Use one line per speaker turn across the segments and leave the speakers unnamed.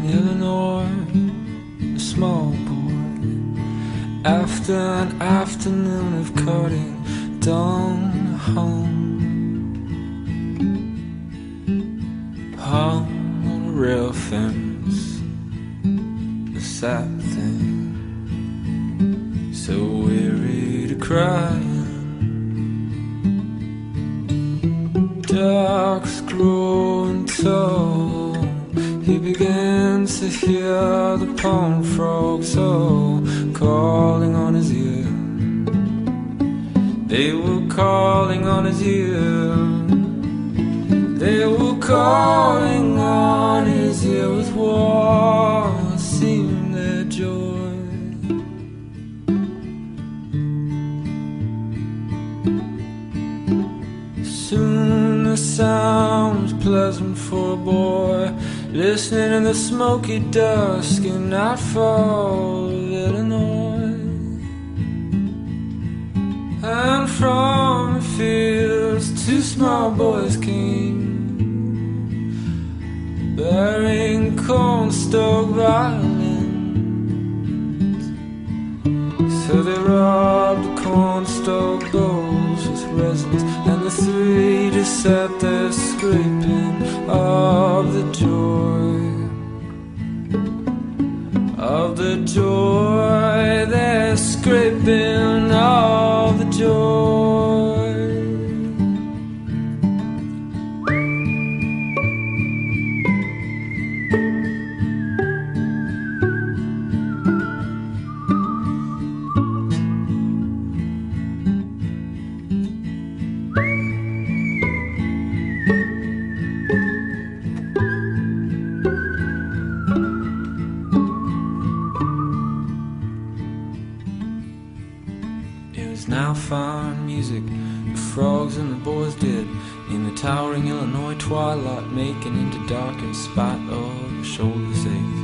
Illinois, a small boy, after an afternoon of cutting down home, hung on a rail fence, a sad thing, so weary to cry. Dark's growing tall, he began to hear the pond frogs all calling on his ear. They were calling on his ear. They were calling on his ear with what seemed their joy. Soon the sound was pleasant for a boy, listening in the smoky dusk in nightfall of Illinois. And from the fields two small boys came, bearing cornstalk violins. So they robbed the cornstalk bowls with resins, and the three just sat there scraping of the joy, of the joy. They're scraping of the joy. Now fine music the frogs and the boys did in the towering Illinois twilight, making into dark in spite of the shoulder's ache.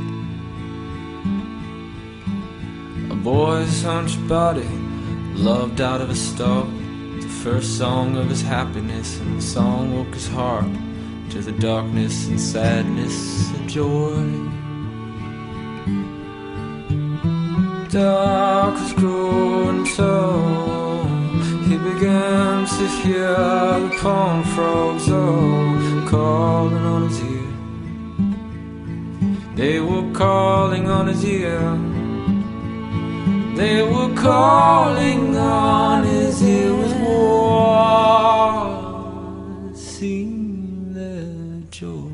A boy's hunched body loved out of a stalk, the first song of his happiness, and the song woke his heart to the darkness and sadness of joy. Dark was growing tall, he began to hear the pond frogs all calling on his ear. They were calling on his ear. They were calling on his ear with what seemed their joy.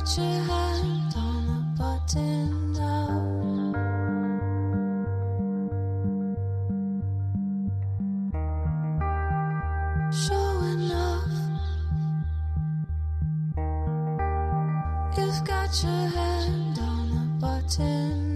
your hand on the button now. Showing off. You've got your hand on the button